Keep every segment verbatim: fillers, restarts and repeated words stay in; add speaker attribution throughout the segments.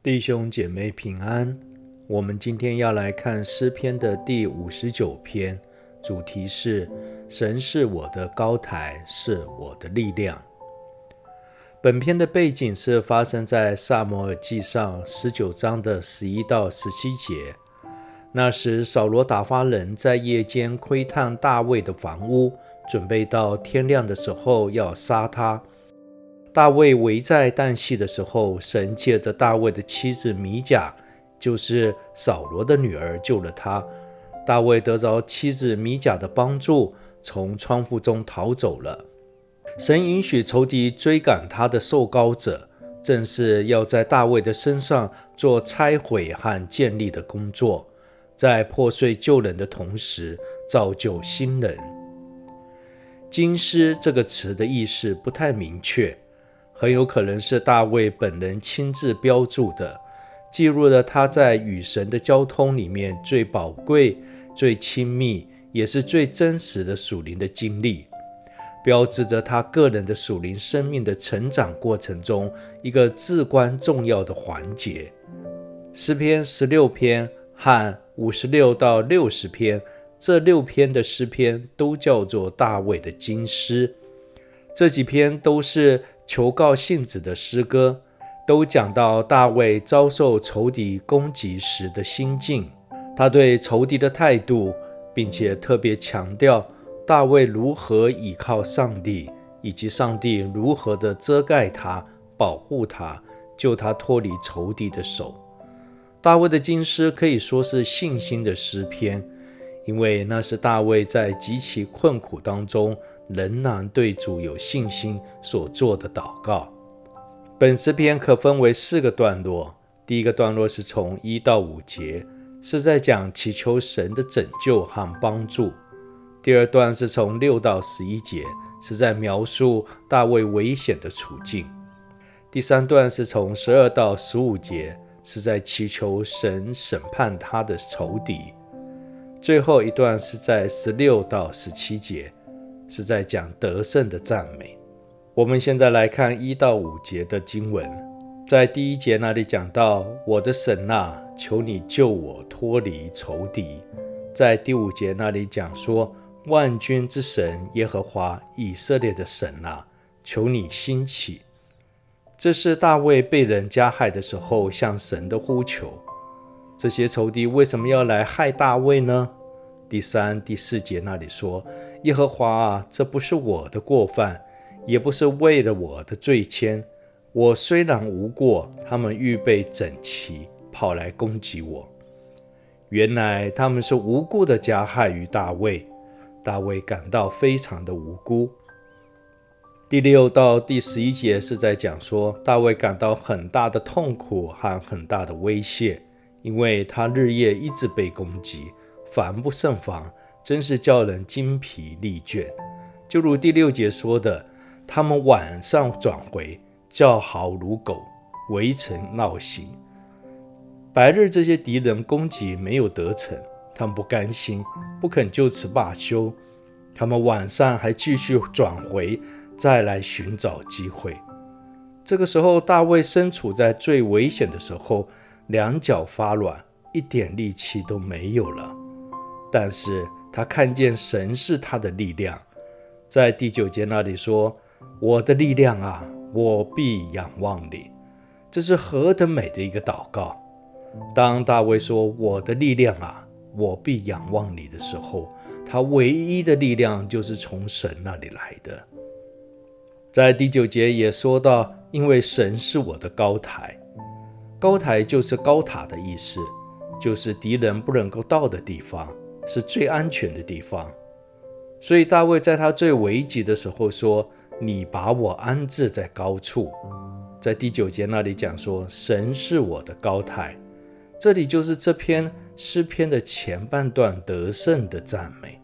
Speaker 1: 弟兄姐妹平安，我们今天要来看诗篇的第五十九篇，主题是神是我的高台，是我的力量。本篇的背景是发生在撒母耳记上十九章的十一到十七节。那时扫罗打发人在夜间窥探大卫的房屋，准备到天亮的时候要杀他。大卫危在旦夕的时候，神借着大卫的妻子米甲，就是扫罗的女儿，救了他。大卫得着妻子米甲的帮助，从窗户中逃走了。神允许仇敌追赶他的受膏者，正是要在大卫的身上做拆毁和建立的工作，在破碎旧人的同时造就新人。经师这个词的意思不太明确，很有可能是大卫本人亲自标注的，记录了他在与神的交通里面最宝贵、最亲密，也是最真实的属灵的经历，标志着他个人的属灵生命的成长过程中一个至关重要的环节。诗篇十六篇和五十六到六十篇，这六篇的诗篇都叫做大卫的经诗。这几篇都是求告性质的诗歌，都讲到大卫遭受仇敌攻击时的心境，他对仇敌的态度，并且特别强调大卫如何倚靠上帝，以及上帝如何的遮盖他、保护他、救他脱离仇敌的手。大卫的经诗可以说是信心的诗篇，因为那是大卫在极其困苦当中仍然对主有信心所做的祷告。本诗篇可分为四个段落，第一个段落是从一到五节，是在讲祈求神的拯救和帮助。第二段是从六到十一节，是在描述大卫危险的处境。第三段是从十二到十五节，是在祈求神审判他的仇敌。最后一段是在十六到十七节，是在讲得胜的赞美。我们现在来看一到五节的经文。在第一节那里讲到，我的神啊，求你救我脱离仇敌。在第五节那里讲说，万军之神耶和华以色列的神啊，求你兴起。这是大卫被人加害的时候向神的呼求。这些仇敌为什么要来害大卫呢？第三、第四节那里说，耶和华啊，这不是我的过犯，也不是为了我的罪愆。我虽然无过，他们预备整齐，跑来攻击我。原来他们是无辜的加害于大卫，大卫感到非常的无辜。第六到第十一节是在讲说，大卫感到很大的痛苦和很大的威胁，因为他日夜一直被攻击，防不胜防，真是叫人精疲力倦。就如第六节说的，他们晚上转回，叫嚎如狗，围城闹行。白日这些敌人攻击没有得逞，他们不甘心，不肯就此罢休，他们晚上还继续转回，再来寻找机会。这个时候大卫身处在最危险的时候，两脚发软，一点力气都没有了。但是他看见神是他的力量，在第九节那里说，我的力量啊，我必仰望你。这是何等美的一个祷告。当大卫说我的力量啊，我必仰望你的时候，他唯一的力量就是从神那里来的。在第九节也说到，因为神是我的高台。高台就是高塔的意思，就是敌人不能够到的地方，是最安全的地方。所以大卫在他最危急的时候说，你把我安置在高处。在第九节那里讲说，神是我的高台。这里就是这篇诗篇的前半段得胜的赞美。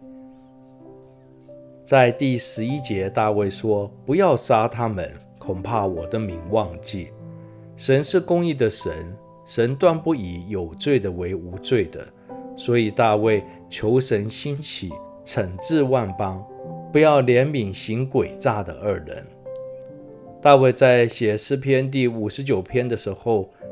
Speaker 1: 在第十一节大卫说，不要杀他们，恐怕我的名忘记。神是公义的神，神断不以有罪的为无罪的，所以大卫求神兴起，惩治万邦，不要怜悯行诡诈的恶人。大卫在写诗篇第五十九篇的时候，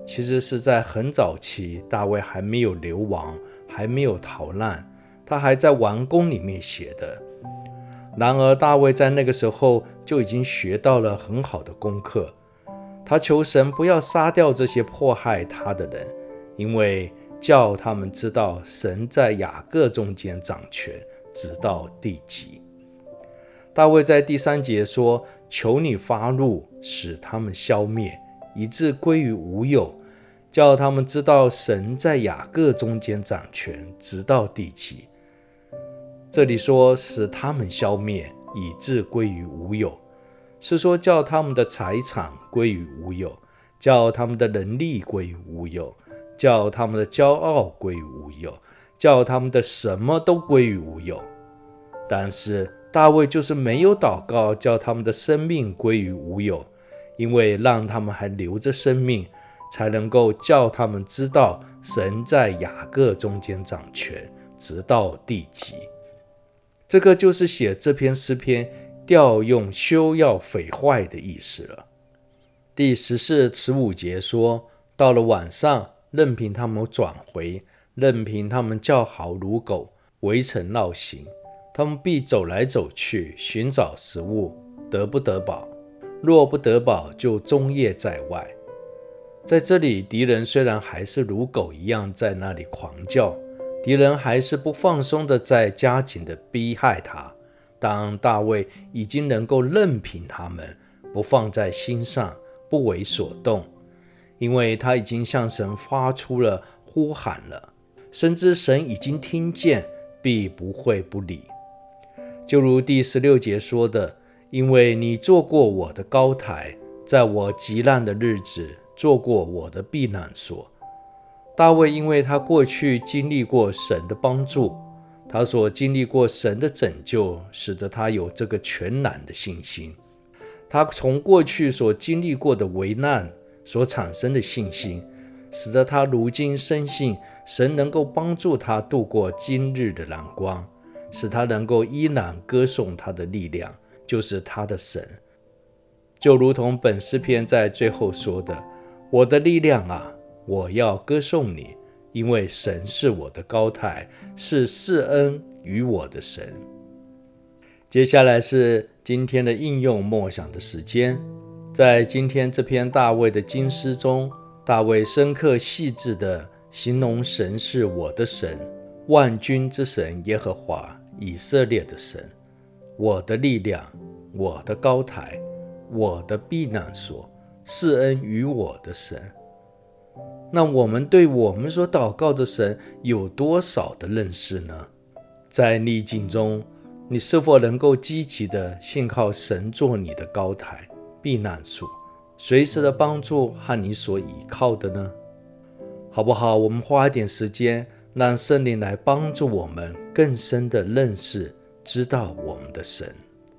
Speaker 1: 其实是在很早期，大卫还没有流亡，还没有逃难，他还在王宫里面写的。然而大卫在那个时候就已经学到了很好的功课，他求神不要杀掉这些迫害他的人，因为叫他们知道神在雅各中间掌权，直到地极。大卫在第三节说，求你发怒，使他们消灭，以致归于无有，叫他们知道神在雅各中间掌权，直到地极。这里说使他们消灭，以致归于无有，是说叫他们的财产归于无有，叫他们的能力归于无有，叫他们的骄傲归于无有，叫他们的什么都归于无有。但是大卫就是没有祷告叫他们的生命归于无有，因为让他们还留着生命，才能够叫他们知道神在雅各中间掌权，直到地极。这个就是写这篇诗篇调用休要毁坏的意思了。第十四、十五节说，到了晚上，任凭他们转回，任凭他们叫嚎如狗，围城绕行，他们必走来走去，寻找食物，得不得饱？若不得饱，就终夜在外。在这里，敌人虽然还是如狗一样在那里狂叫，敌人还是不放松的在加紧的逼害他。当大卫已经能够任凭他们，不放在心上，不为所动，因为他已经向神发出了呼喊了，深知神已经听见，必不会不理。就如第十六节说的，因为你做过我的高台，在我极难的日子做过我的避难所。大卫因为他过去经历过神的帮助，他所经历过神的拯救，使得他有这个全然的信心。他从过去所经历过的危难所产生的信心，使得他如今深信神能够帮助他度过今日的难关，使他能够依然歌颂他的力量，就是他的神。就如同本诗篇在最后说的，我的力量啊，我要歌颂你，因为神是我的高台，是施恩于我的神。接下来是今天的应用默想的时间。在今天这篇大卫的经诗中，大卫深刻细致地形容神是我的神，万军之神耶和华，以色列的神，我的力量，我的高台，我的避难所，施恩于我的神。那我们对我们所祷告的神有多少的认识呢？在逆境中，你是否能够积极地信靠神做你的高台、避难所，随时的帮助和你所倚靠的呢？好不好？我们花一点时间，让圣灵来帮助我们更深地认识、知道我们的神。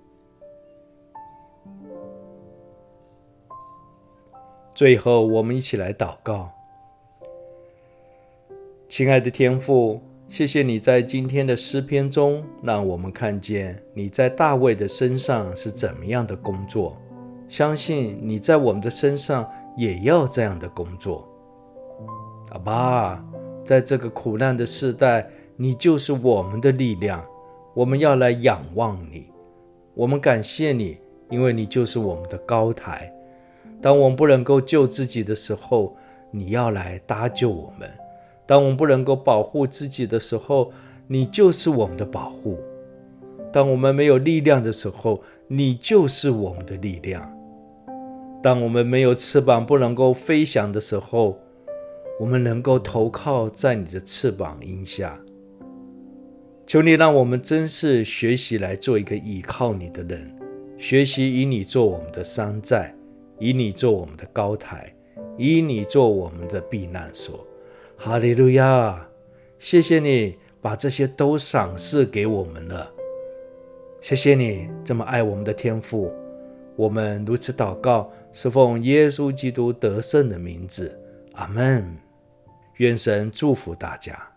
Speaker 1: 最后，我们一起来祷告。亲爱的天父，谢谢你在今天的诗篇中，让我们看见你在大卫的身上是怎么样的工作，相信你在我们的身上也要这样的工作。阿爸，在这个苦难的世代，你就是我们的力量，我们要来仰望你。我们感谢你，因为你就是我们的高台。当我们不能够救自己的时候，你要来搭救我们。当我们不能够保护自己的时候，你就是我们的保护。当我们没有力量的时候，你就是我们的力量。当我们没有翅膀不能够飞翔的时候，我们能够投靠在你的翅膀荫下。求你让我们真是学习来做一个依靠你的人，学习以你做我们的山寨，以你做我们的高台，以你做我们的避难所。哈利路亚！谢谢你把这些都赏赐给我们了。谢谢你这么爱我们的天父。我们如此祷告，是奉耶稣基督得胜的名字。阿们。愿神祝福大家。